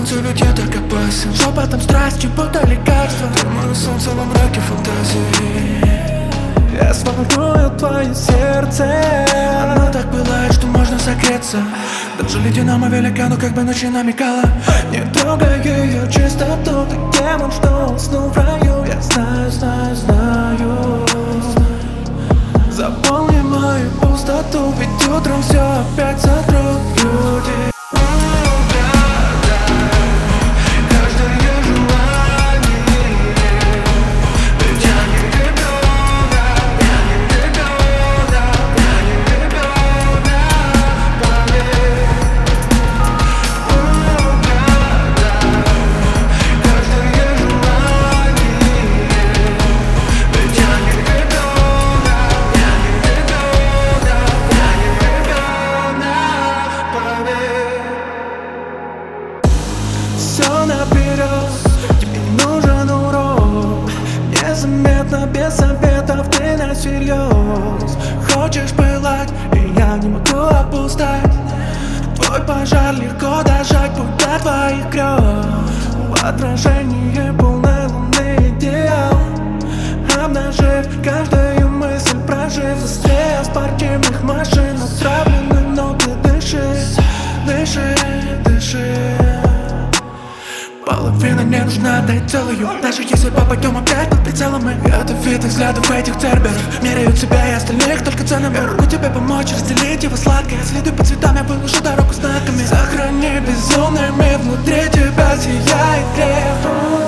солнце, ведь я так опасен. Шепотом страсти, будто лекарство. Ты мое солнце во мраке фантазии. Я сформирую твое сердце. Оно так пылает, что можно согреться. Даже ледяному великану как бы ночи намекала. Не трогай ее чистоту. Ты демон, что уснул в раю. Я знаю, знаю, знаю. Заполни мою пустоту, ведь утром все опять сотрут люди. Все наперед, тебе не нужен урок. Незаметно, без советов, ты на всерьез. Хочешь пылать, и я не могу опускать. Твой пожар легко дожать, путь до твоих грез. В отражении полной луны идеал. Обнажив каждую мысль, прожив застрял спортивных машин. Отравлены, но ты дышишь, дыши, дыши. Половина не нужна, дай целую. Даже если попадем опять под прицелом мы. Это вид взглядов этих церберов. Меряют себя и остальных только ценами. Могу тебе помочь разделить его сладкое. Следуй по цветам, я выложу дорогу знаками. Сохрани безумными, внутри тебя сияет грех.